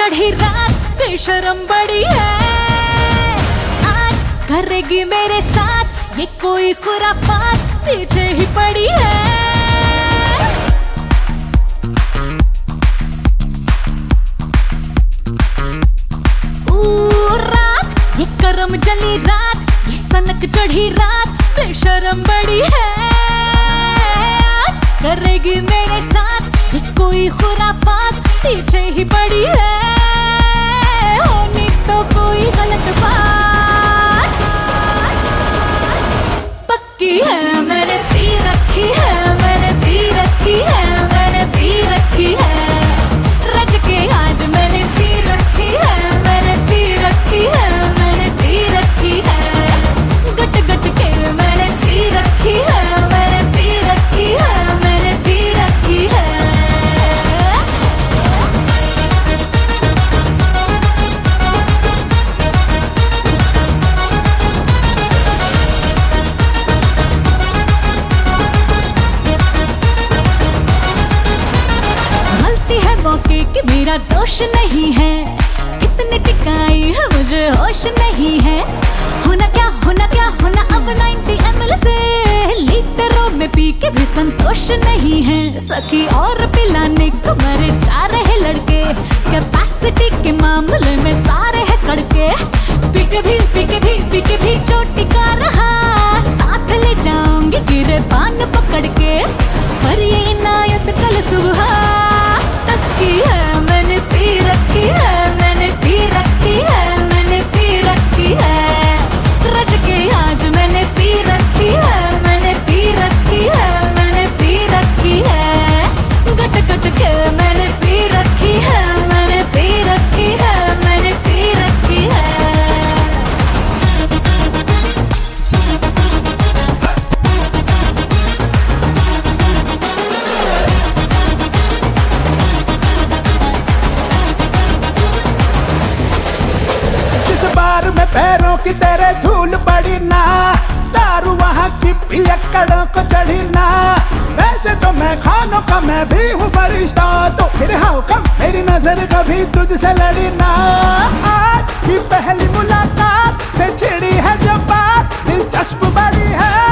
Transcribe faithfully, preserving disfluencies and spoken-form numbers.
चढ़ी रात बेशरम बड़ी है, आज करेगी मेरे साथ ये कोई खुरापात, पीछे ही पड़ी है। ऊ रात ये करम जली रात, ये सनक चढ़ी रात बेशरम बड़ी है, आज करेगी मेरे साथ ये कोई खुरापात, पीछे ही पड़ी है। होनी तो कोई गलत बात पक्की है, मैंने पी रखी है, मैंने पी रखी है, मैंने पी रखी है, रज के आज मैंने पी रखी है, मैंने पी रखी है, मैंने पी रखी है, गट गट के मैंने पी रखी है, मैंने पी रखी है, मैंने पी रखी है। कि मेरा दोष नहीं है, कितने टिकाई है मुझे होश नहीं है, होना क्या होना क्या होना अब नब्बे एम एल से लीटरों में पी के भी संतोष नहीं है। सखी और पिलाने को मरे जा रहे लड़के, कैपेसिटी के मामले में सारे है कड़के, पी के भी पी के भी पी के भी चोटी का रहा, साथ ले जाऊंगी गिरे पान पकड़ के, पर ये इनायत कल सुबह तक की है, मैंने पी रखी है, मैंने पी रखी है, मैंने पी रखी है, रज के आज मैंने पी रखी है, मैंने पी रखी है, मैंने पी रखी है, गट गट के मैंने पी रखी है, मैंने पी रखी है, मैंने पी रखी है। बार में पैरों की तेरे धूल पड़ी ना, दारू वहाँ की पियक्कड़ों को चढ़ी ना, वैसे तो मैं खानों का मैं भी हूँ फरिश्ता, तो फिर हाउ कम मेरी नजर कभी तुझसे लड़ी ना। आज की पहली मुलाकात से छिड़ी है जो बात दिलचस्प बड़ी है,